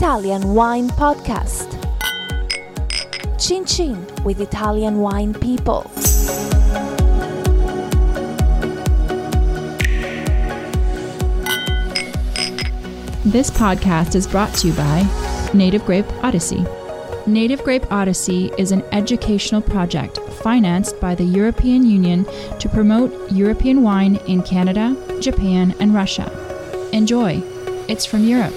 Italian Wine Podcast. Chin Chin with Italian wine people. This podcast is brought to you by Native Grape Odyssey. Native Grape Odyssey is an educational project financed by the European Union to promote European wine in Canada, Japan, and Russia. Enjoy. It's from Europe.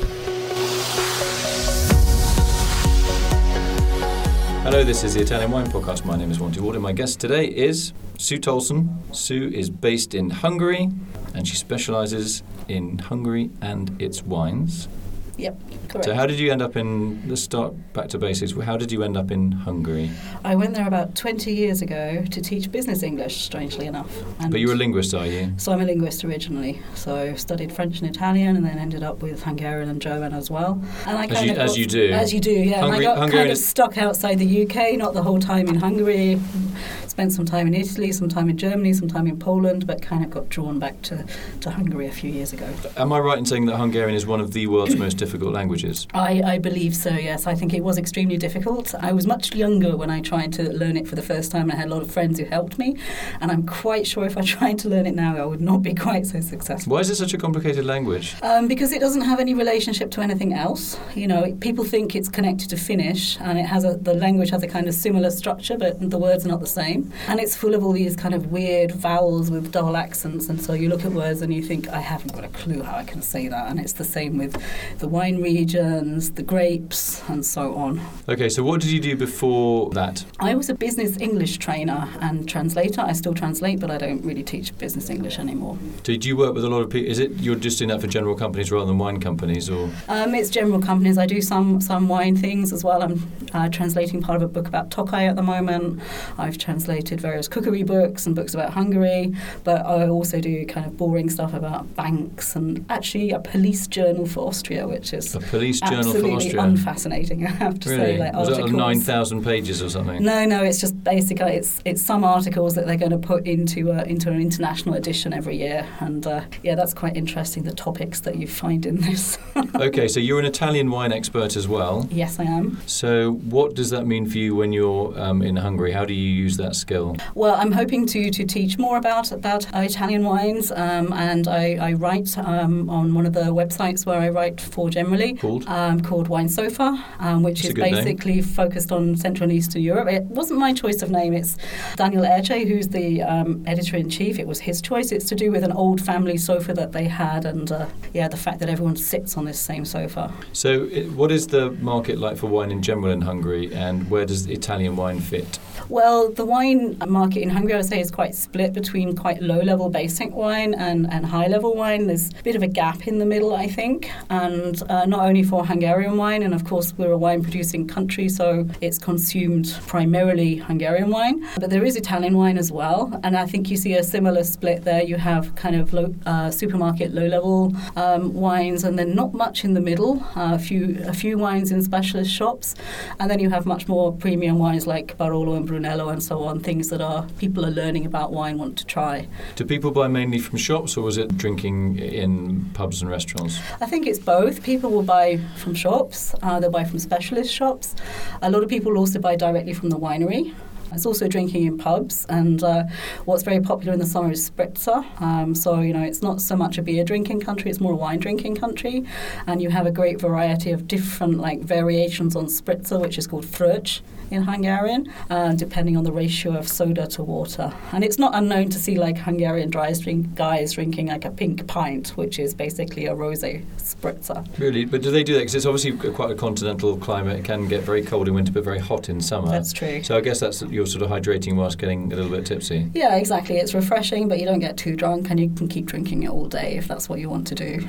Hello, this is the Italian Wine Podcast. My name is Monty Ward, and my guest today is Sue Tolson. Sue is based in Hungary, and she specialises in Hungary and its wines. Yep, correct. So how did you end up let's start back to basics. How did you end up in Hungary? I went there about 20 years ago to teach business English, strangely enough. But you're a linguist, are you? So I'm a linguist originally. So I studied French and Italian and then ended up with Hungarian and German as well. And I As you do, yeah. And I got kind of stuck outside the UK, not the whole time in Hungary. Spent some time in Italy, some time in Germany, some time in Poland, but kind of got drawn back to Hungary a few years ago. Am I right in saying that Hungarian is one of the world's most difficult languages? I believe so, yes. I think it was extremely difficult. I was much younger when I tried to learn it for the first time. I had a lot of friends who helped me, and I'm quite sure if I tried to learn it now, I would not be quite so successful. Why is it such a complicated language? Because it doesn't have any relationship to anything else. You know, people think it's connected to Finnish, and the language has a kind of similar structure, but the words are not the same. And it's full of all these kind of weird vowels with double accents, and so you look at words and you think, I haven't got a clue how I can say that. And it's the same with the wine regions, the grapes, and so on. Okay, so what did you do before that? I was a business English trainer and translator. I still translate, but I don't really teach business English anymore. Did you work with a lot of people? Is it you're just doing that for general companies rather than wine companies, or? It's general companies. I do some wine things as well. I'm translating part of a book about Tokaj at the moment. I've translated various cookery books and books about Hungary, but I also do kind of boring stuff about banks and actually a police journal for Austria, which is a police journal for Austria. Absolutely unfascinating, I have to say. Like was articles. That 9,000 pages or something? No, it's just basically it's some articles that they're going to put into an international edition every year, and that's quite interesting, the topics that you find in this. Okay, so you're an Italian wine expert as well. Yes, I am. So what does that mean for you when you're in Hungary? How do you use that skill? Well, I'm hoping to teach more about Italian wines, and I write on one of the websites where I write for generally called Wine Sofa, which is basically focused on Central and Eastern Europe. It wasn't my choice of name. It's Daniel Erce, who's the editor-in-chief. It was his choice. It's to do with an old family sofa that they had, and the fact that everyone sits on this same sofa. So what is the market like for wine in general in Hungary, and where does Italian wine fit? Well, the wine market in Hungary, I would say, is quite split between quite low-level basic wine and high-level wine. There's a bit of a gap in the middle, I think, and not only for Hungarian wine, and of course we're a wine-producing country, so it's consumed primarily Hungarian wine, but there is Italian wine as well, and I think you see a similar split there. You have kind of supermarket low-level wines, and then not much in the middle, a few wines in specialist shops, and then you have much more premium wines like Barolo and Brunello and so on, things that people are learning about wine, want to try. Do people buy mainly from shops, or was it drinking in pubs and restaurants? I think it's both. People will buy from shops, they'll buy from specialist shops. A lot of people will also buy directly from the winery. It's also drinking in pubs, and what's very popular in the summer is spritzer. So, it's not so much a beer drinking country, it's more a wine drinking country. And you have a great variety of different variations on spritzer, which is called fröccs in Hungarian, depending on the ratio of soda to water. And it's not unknown to see Hungarian guys drinking a pink pint, which is basically a rosé spritzer. Really? But do they do that? Because it's obviously quite a continental climate. It can get very cold in winter, but very hot in summer. That's true. So I guess you're sort of hydrating whilst getting a little bit tipsy. Yeah, exactly. It's refreshing, but you don't get too drunk, and you can keep drinking it all day if that's what you want to do.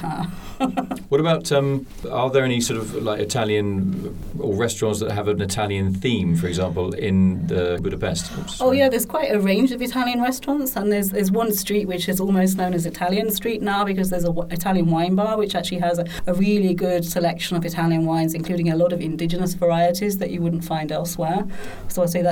What about, are there any sort of Italian or restaurants that have an Italian theme, for example, in Budapest? Yeah, there's quite a range of Italian restaurants, and there's one street which is almost known as Italian Street now, because there's an Italian wine bar which actually has a really good selection of Italian wines, including a lot of indigenous varieties that you wouldn't find elsewhere. So I'd say that's the go-to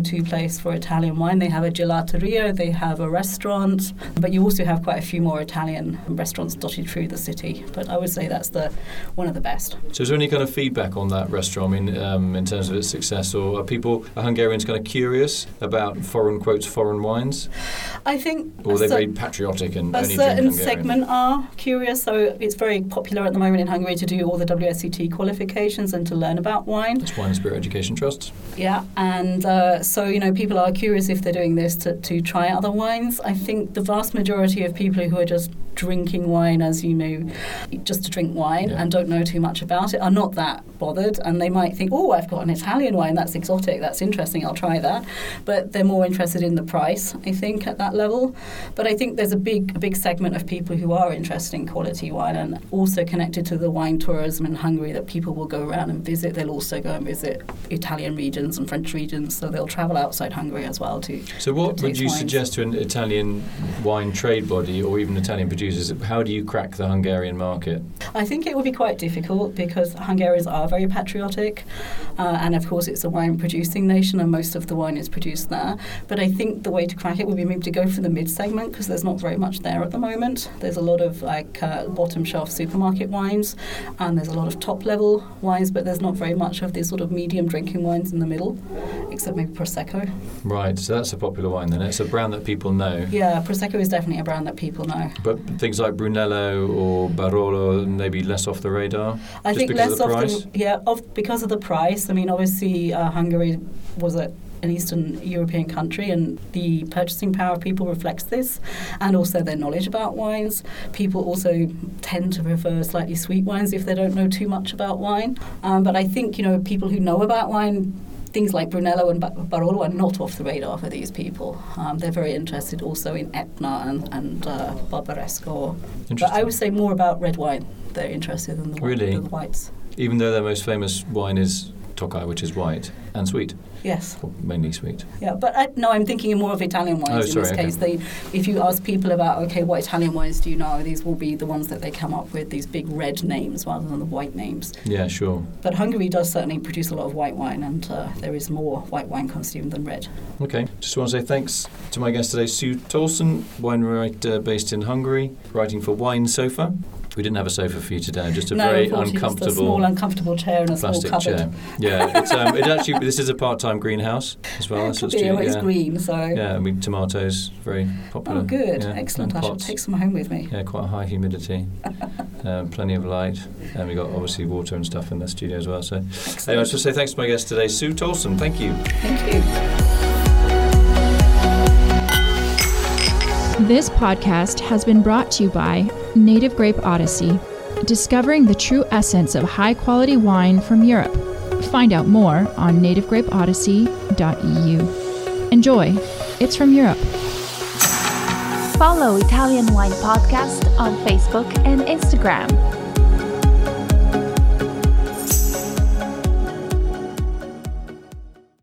go-to place for Italian wine. They have a gelateria, they have a restaurant, but you also have quite a few more Italian restaurants dotted through the city. But I would say that's one of the best. So is there any kind of feedback on that restaurant, I mean, in terms of its success, or are Hungarians kind of curious about foreign wines? I think... Or are they very patriotic and only drink Hungarian? A certain segment are curious, so it's very popular at the moment in Hungary to do all the WSET qualifications and to learn about wine. That's Wine and Spirit Education Trust. Yeah, and so, people are curious if they're doing this to try other wines. I think the vast majority of people who are just drinking wine, as you know, just to drink wine and don't know too much about it, are not that bothered, and they might think, oh, I've got an Italian wine, that's exotic, that's interesting, I'll try that. But they're more interested in the price, I think, at that level. But I think there's a big segment of people who are interested in quality wine, and also connected to the wine tourism in Hungary, that people will go around and visit. They'll also go and visit Italian regions and French regions, so they'll travel outside Hungary as well to. So what would you suggest to an Italian wine trade body or even Italian producers? How do you crack the Hungarian market? I think it would be quite difficult because Hungarians are very patriotic, and of course it's a wine producing nation and most of the wine is produced there. But I think the way to crack it would be maybe to go for the mid segment, because there's not very much there at the moment. There's a lot of bottom shelf supermarket wines, and there's a lot of top level wines, but there's not very much of these sort of medium drinking wines in the middle, except maybe Prosecco. Right, so that's a popular wine then. It's a brand that people know. Yeah, Prosecco is definitely a brand that people know. But things like Brunello or Barolo maybe less off the radar? I think less off because of the price. I mean, obviously Hungary was an Eastern European country, and the purchasing power of people reflects this, and also their knowledge about wines. People also tend to prefer slightly sweet wines if they don't know too much about wine. But I think, people who know about wine, things like Brunello and Barolo are not off the radar for these people. They're very interested also in Etna and Barbaresco. But I would say more about red wine. They're interested in the whites. Even though their most famous wine is Tokai, which is white and sweet. Yes. Or mainly sweet. Yeah, but I'm thinking more of Italian wines in this case. If you ask people about, what Italian wines do you know, these will be the ones that they come up with, these big red names rather than the white names. Yeah, sure. But Hungary does certainly produce a lot of white wine, and there is more white wine consumed than red. Okay. Just want to say thanks to my guest today, Sue Tolson, wine writer based in Hungary, writing for Wine Sofa. We didn't have a sofa for you today, just a very uncomfortable, just a small uncomfortable chair and a small cupboard. Chair. Yeah, this is a part-time greenhouse as well. It's green, so. Yeah, tomatoes, very popular. Oh, good, yeah, excellent. I shall take some home with me. Yeah, quite high humidity, plenty of light, and we got obviously water and stuff in the studio as well. So, anyway, I just want to say thanks to my guest today, Sue Tolson. Thank you. Thank you. This podcast has been brought to you by Native Grape Odyssey, discovering the true essence of high-quality wine from Europe. Find out more on nativegrapeodyssey.eu. Enjoy. It's from Europe. Follow Italian Wine Podcast on Facebook and Instagram.